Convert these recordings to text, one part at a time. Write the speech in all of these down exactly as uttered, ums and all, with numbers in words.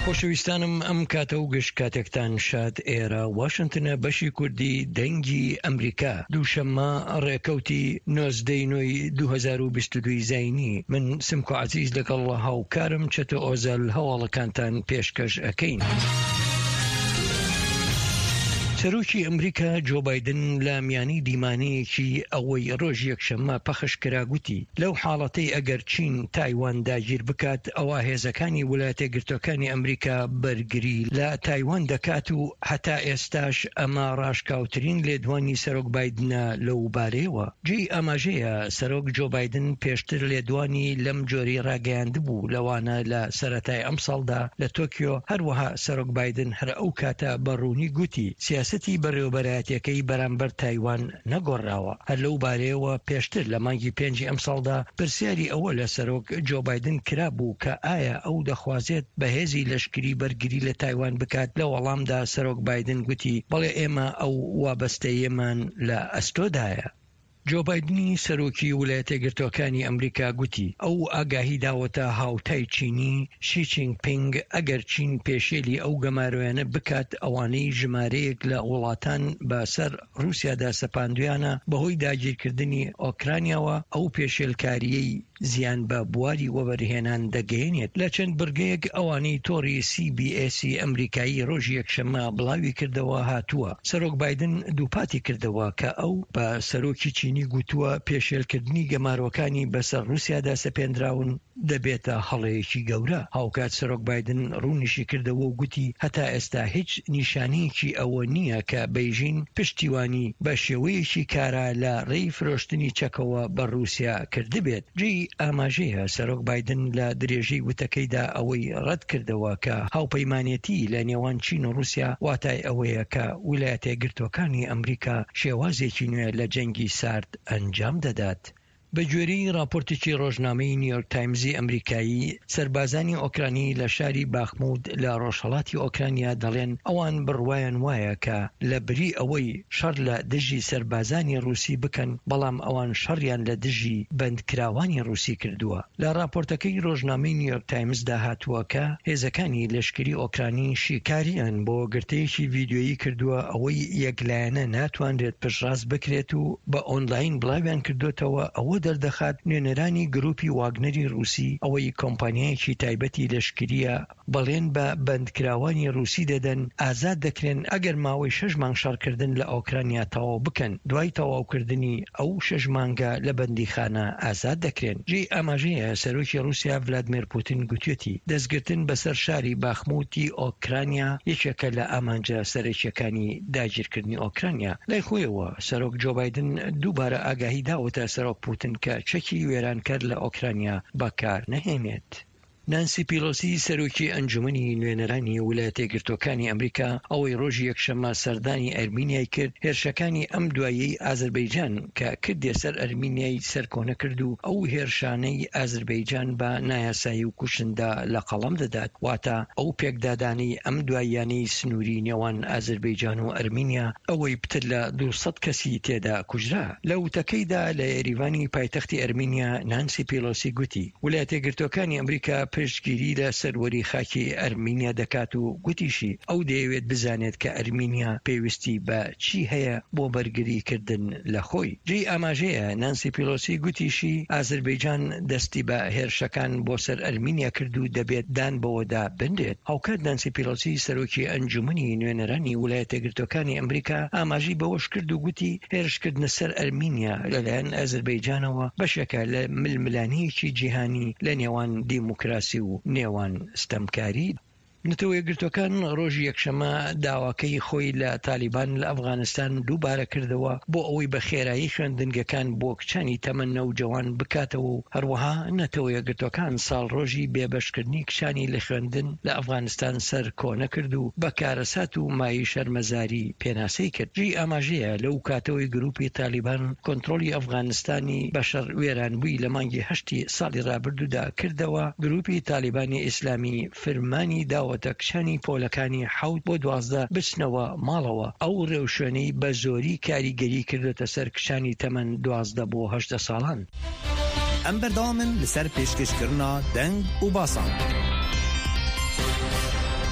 خۆشەویستانم ئەم کاتە و گشت کاتێکتان شاد ئێرە واشنتنە بەشی کوردی دەنگی ئەمریکا دووشەممە ڕێکەوتی نۆزدەی نۆی دوو هەزار و بیست و دوو زاینی من سمکۆ عەزیز لەگەڵ هاوکارم چەتە ئۆزەل هەواڵەکانتان پێشکەش ئەکەین. سەرۆکی ئەمریکا جۆ بایدن لە میانی دیمانەیەکی ئەوەی ڕۆژ یەکشەممە پەخش کرا گوتی لەو حاڵەتەی ئەگەر چین تایوان داگیر بکات ئەوە هێزەکانی ویلایەتە یەکگرتووەکانی ئەمریکا بەرگری لە تایوان دەکات و هەتا ئێستاش ئەمە ڕاشکاوترین لێدوانی سەرۆک بایدنە لەو بارەیەوە. جێی ئاماژەیە سەرۆک جۆ بایدن پێشتر لێدوانی لەم جۆری ڕاگەیاندبوو لەوانە لە سەرەتای ئەم ساڵدا لە تۆکیۆ. هەروەها سەرۆک بایدن هەر ئەو کاتە بەڕوونی گوتی سیاسەتی بەڕێوەبەرایەتیەکەی بەرامبەر تایوان نەگۆڕاوە. هەر لەو بارەیەوە پێشتر لە مانگی پێنجی ئەم ساڵدا پرسیاری ئەوە لە سەرۆک جۆ بایدن کرا بوو کە ئایا ئەو دەخوازێت بەهێزی لەشکری بەرگری لە تایوان بکات. لە وەڵامدا سەرۆک بایدن گوتی بەڵێ ئێمە ئەو وابەستەیەمان لە ئەستۆدایە. جۆ بایدنی سەرۆکی ویلایەتە یەکگرتووەکانی ئەمریکا گوتی ئەو ئاگاهی داوەتە هاوتای چینی شی جینپینگ ئەگەر چین پێشێلی ئەو گەمارویانە بکات ئەوانەی ژمارەیەک لە وڵاتان بەسەر رووسیادا سەپاندویانە بەهۆی داگیرکردنی ئۆکرانیاوە ئەو پێشێلکاریەی زیان بە بواری وەبەرهێنان دەگەێنێت. لە چەند بڕگەیەک ئەوانەی تۆڕی سی بی ئێس ئەمریکایی ڕۆژی یەکشەممە بڵاوی کردەوە هاتووە. سەرۆک بایدن دووپاتی کردەوە کە ئەو بە سەرۆکی چینی گوتووە پێشێلکردنی گەماروەکانی بەسەر رووسیادا سەپێنراون دەبێتە هەڵەیەکی گەورە. هاوکات سەرۆک بایدن ڕوونیشی کردەوە و گوتی هەتا ئێستا هیچ نیشانەیەکی ئەوە نییە کە بەیژین پشتیوانی بە شێوەیەکی کارا لە ڕێی فرۆشتنی چەکەوە بە رووسیا کردبێت. جێی ئاماژەیە سەرۆک بایدن لە درێژەی وتەکەیدا ئەوەی ڕەت کردەوە کە هاوپەیمانێتی لە نێوان چین و رووسیا واتای ئەوەیە کە ویلایەتە یەکگرتووەکانی ئەمریکا شێوازێکی نوێ لە جەنگی سارد ئەنجام دەدات. بە گوێرەی راپۆرتێکی ڕۆژنامەی نیویۆرک تایمزی ئەمریکایی سەربازانی ئۆکرانی لە شاری باخمود لە ڕۆژهەڵاتی ئۆکرانیا دەڵێن ئەوان بڕوایان وایە کە لە بری ئەوەی شەڕ لە دژی سەربازانی رووسی بکەن بەڵام ئەوان شەڕیان لە دژی بەندکراوانی رووسی کردووە. لە راپۆرتەکەی ڕۆژنامەی نیویۆرک تایمزدا هاتووە کە هێزەکانی لەشکری ئۆکرانی شیکاریان بۆ گرتەیەکی ڤیدیۆیی کردووە ئەوەی یەکلایەنە ناتوانرێت پشتڕاست بکرێت و بە ئۆنلاین بڵاویان کردوتەوە ئەوە دەردەخات نوێنەرانی گروپی واگنەری رووسی ئەوەی کۆمپانیایەکی تایبەتی لەشکریە بەڵێن بە بەندکراوانی رووسی دەدەن ئازاد دەکرێن ئەگەر ماوەی شەش مانگ شەڕکردن لە ئۆکرانیا تەواو بکەن دوای تەواوکردنی ئەو شەش مانگە لە بەندیخانە ئازاد دەکرێن. جێی ئاماژەیە سەرۆکی رووسیا ڤلادیمیر پوتین گوتوێتی دەستگرتن بەسەر شاری باخموتی ئۆکرانیا یەکێکە لە ئامانجە سەرەکیەکانی داگیرکردنی ئۆکرانیا. لای خۆیەوە سەرۆک جۆ بایدن دووبارە ئاگاهی داوەتە سەرۆک پوتین کە چەکی وێرانکەر لە ئۆکرانیا بەکار نەهێنێت. نانسی پیلۆسی سەرۆکی ئەنجومەنی نوێنەرانی ویلایەتە یەکگرتووەکانی ئەمریکا ئەوەی ڕۆژی یەکشەممە سەردانی ئەرمینیای کرد هێرشەکانی ئەم دوایەی ئازەربەیجان کە کردێ سەر ئەرمینیای سەرکۆنە کرد و ئەو هێرشانەی ئازەربەیجان بە نایاسایی و کوشندا لە قەڵەم دەدات. واتە ئەو پێکدادانەی ئەم دواییانەی سنووری نێوان ئازەربەیجان و ئەرمینیا ئەوەی پتر لە دووسەد کەسی تێدا کوژرا. لە وتەکەیدا لە ئێریڤانی پایتەختی ئەرمینیا نانسی پیلۆسی گوتی ویلایەتە یەکگرتووەکانی ئەمریکا پشتگیری لە سەروەری خاکی ئەرمینیا دەکات و گوتیشی ئەو دەیەوێت بزانێت کە ئەرمینیا پێویستی بە چی هەیە بۆ بەرگریکردن لە خۆی. جێی ئاماژەیە نانسی پیلۆسی گوتیشی ئازەربەیجان دەستی بە هێرشەکان بۆ سەر ئەرمینیا کرد و دەبێت دان بەوەدا بندێت. هاوکات نانسی پیلۆسی سەرۆکی ئەنجومەنی نوێنەرانی ویلایەتە یەکگرتووەکانی ئەمریکا ئاماژی بەوەش کرد و گوتی هێرشکردنە سەر ئەرمینیا لەلایەن ئازەربەیجانەوە بەشێکە لە ململانەیەکی جیهانی لە نێوان دیموکراسی و نێوان ستەمکاری. نەتەوە یەکگرتووەکان ڕۆژی یەکشەممە داواکەی خۆی لە تالیبان لە ئەفغانستان دووبارە کردەوە بۆ ئەوەی بە خێرایی خوێندنگەکان بۆ کچانی تەمەنە و جوان بکاتەوە و هەروەها نەتەوە یەکگرتووەکان ساڵ ڕۆژی بێبەشکردنی کچانی لە خوێندن لە ئەفغانستان سەر کۆنە کرد و بە کارەسات و مای شەرمەزاری پێناسەی کرد. جێی ئاماژەیە لەو کاتەوەی گروپی تالیبان کۆنتڕۆلی ئەفغانستانی بەشەر وێرانبووی لە مانگی هەشتی ساڵی ڕابردوودا کردەوە گروپی تالیبانی ئیسلامی فرمانی داوە کشانی پۆلەکانی حەوت بۆ دوازدە بچنەوە ماڵەوە. ئەو ڕێوشوێنەی بە زۆری کاریگەری کردوتە سەر کشانی تەمەن دوازدە بۆ هەژدە ساڵان. ئەم بەردەوامن لەسەر پێشکەشکردنا دەنگ و باسان.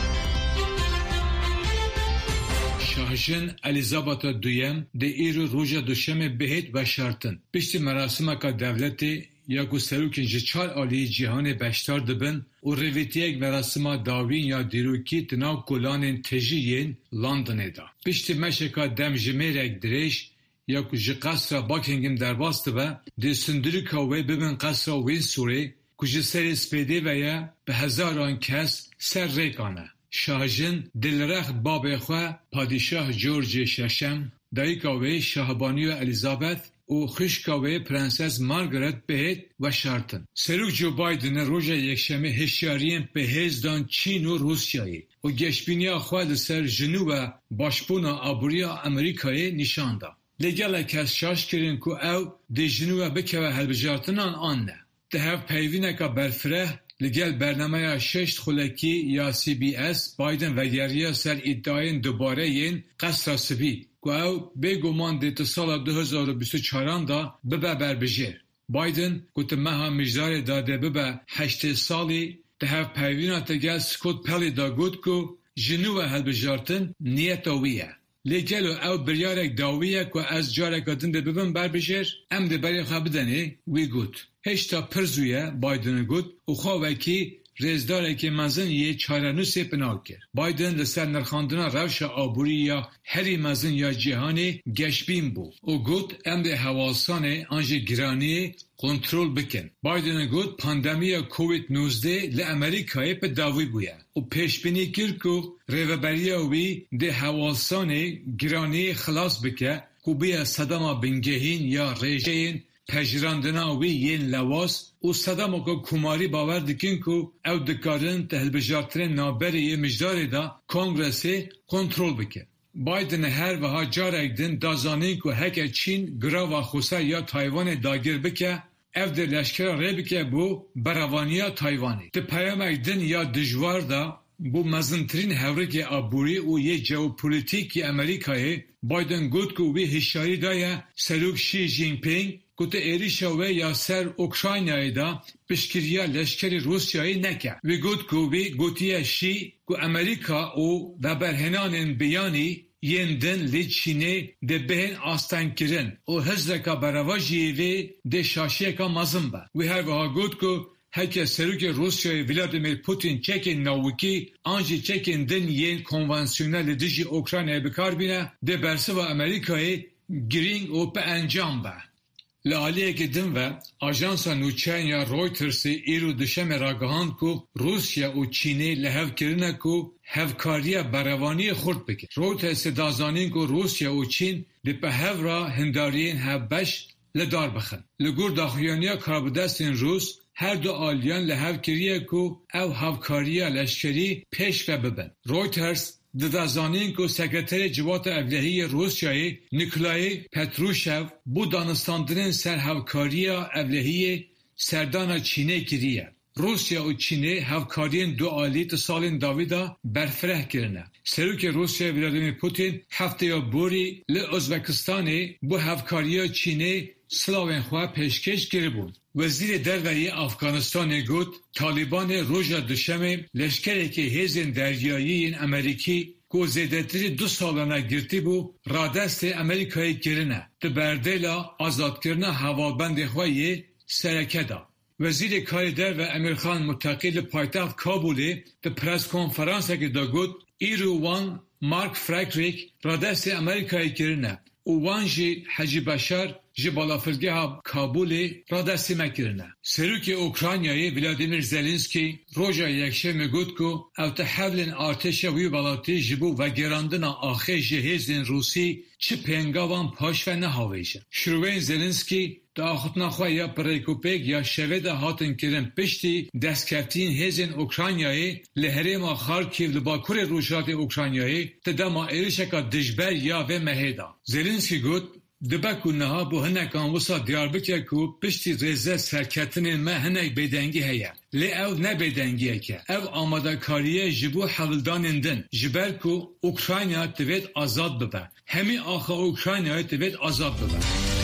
شاهجن الیزابت دویم ده ایرو روژا دوشم بهت و شرطن پشت مراسم که دولتی یا کو سروکین جچال عالی جهان بشتار دبن و رویتی یک مراسم داوین یا دیروکی تناو کلان تجیین لندن دا. پشت مشکا دم جمیرک دریش یا کو جی قصر باکینگم در باست و ده سندری کوی ببین قصر وینسوری کو جی سر اسپیده و یا به هزاران کس سر ریکانه. شاهجن دلرخ باب خواه پادشاه جورج ششم دایکاوی شاهبانی و الیزابت و خشکاوی پرنسس مارگرت بهت و شارتن. سروک جو بایدن روژا یکشنبه هشیارین بهزدان چین و روسیایی و گشبینیا خواه سر جنو و باشپونا آبوریا امریکای نشانده. لگل کس شاش کرین که او دی جنو بکه و هلبجارتنان آن نه. ده هف پیوینه که برفره لگل برنامه ششت خلکی یا سی بی اس بایدن و گریه سر ادعاین دوباره این قصر سبی که او بگمان دیت سال دو هزار و بیست و چهار دا ببه بربجر. بایدن گوت مها مجدار داده ببه هشت سالی ده هف پیوینه تگل سکوت پلی دا گوت که جنوب هلبجارتن نیت ویه. لگل او بریارک داویه که از جارک آدن ده ببن بربجر ام ده بری خواه بدنه وی گوت. هشتا پرزویه بایدن گوت و خواه که رزداره که مزن یه چارنوسی پناه کرد. بایدن لسر نرخاندن روش آبوری یا هری مزن یا جهانی گشبین بود. و گوت ام ده حواسان انجه گرانی کنترل بکن. بایدن گوت پاندمی کووید نوزده لامریکای پا داوی بویه. و پیشبینی کرد که ریوبریه وی ده حواسان گرانی خلاص بکه که بیا صدام بنگهین یا ریجین پجراندنا وی ین لواس و صدام که کماری باور دکن که او دکارن تهلبجارترین نابری مجدار دا کنگرسی کنترل بکن. بایدن هر وها جارک دن دازانین که هک چین گراو خوصه یا تایوان داگیر بکه او در لشکر ری بکه بو براوانیا تایوانی. ده پیامک دن یا دجوار دا بو مزنترین هورک آبوری و یه جوپولیتیکی امریکای بایدن گوت که وی هشاری دایه سروک شی جین پینگ گوت ایریشا و یا سر اوکراینای دا پشکریا لشکری روسیایی نکه. وی گوت که وی گوتیه شی که امریکا او و برهنان بیانی یندن لی چینه ده بهن آستان کرن و هزرکا برواجی وی ده شاشیه که مزن با. وی هر وها گوت که هکه سروک روسیای ولادیمیر پوتین چکین ناوکی آنجی چکین دن ین کنوانسیونل دیجی اوکراینای بکار بینه ده برسه و امریکای گرینگ او پا انجام با. لعالیه که دن و آژانسا نوچین یا رویترسی ایرو دشم راگهاند که روسیا و چینه لحو کرنه که هفکاری براوانی خورد بکن. رویترس دازانین که روسیا و چین ده په هف را هندارین هفبش لدار بخن. لگور داخلیانیا کاربدستین روس هر دو آلیان لحو کریه که او هفکاری لشکری پیش و ببن. رویترس ددازانین که سکرتر جوات اولهی روسیای نیکولای پتروشو بو دانستاندرین سر هفکاری اولهی سردان چینه کریه. روسیا و چینه هفکارین دو آلی سالین داویدا برفره کرنه. سروک روسیا ولادیمیر پوتین هفته یا بوری ل ازبکستانی بو هفکاری چینه سلاوین خواه پیشکش کرده بود. وزیر دروری افغانستان گفت طالبان روژا دوشنبه لشکری که هیزن دریایی این امریکی که زیدتری دو سالانه گرتی بو رادست امریکایی کرنه. دبردیلا آزاد کرنه حوالبند خواهی سرکه دا. وزیر کاری در و امیرخان متقیل پایتخت کابولی ده پرس کنفرانس که دا گفت ایرو وان مارک فرکریک رادست امریکایی کرنه. و وان جی حجی بشار جی بالافرگه کابولی را دستی مکرنه. سروک اوکراینایی ولادیمیر زلنسکی روژا یکشه میگوید که او تحولین ارتش وی بالاتی جبو و گراندن آخه جهیزین روسی چه پنگاوان پاش و نهاویشن. شروعین زلنسکی دا آخوتنا خواه یا پریکوپیک یا شوید هاتن کرن پشتی دستکفتین هیزین اوکراینایی لحریم خارکیو لباکور روشات اوکراینایی تداما ایرشکا دجبر یا و مهیدا. زلنسکی گوید دبکو نها بو هنکان وسا دیاربکر کو پشتی ریزه سرکتن ما هنک بیدنگی هیا. لی او نه بیدنگیه که. او آماده کاریه جبو حولدانندن. جبر کو اوکراینیا توید آزاد ببه. همی آخه اوکراینیا توید آزاد ببه.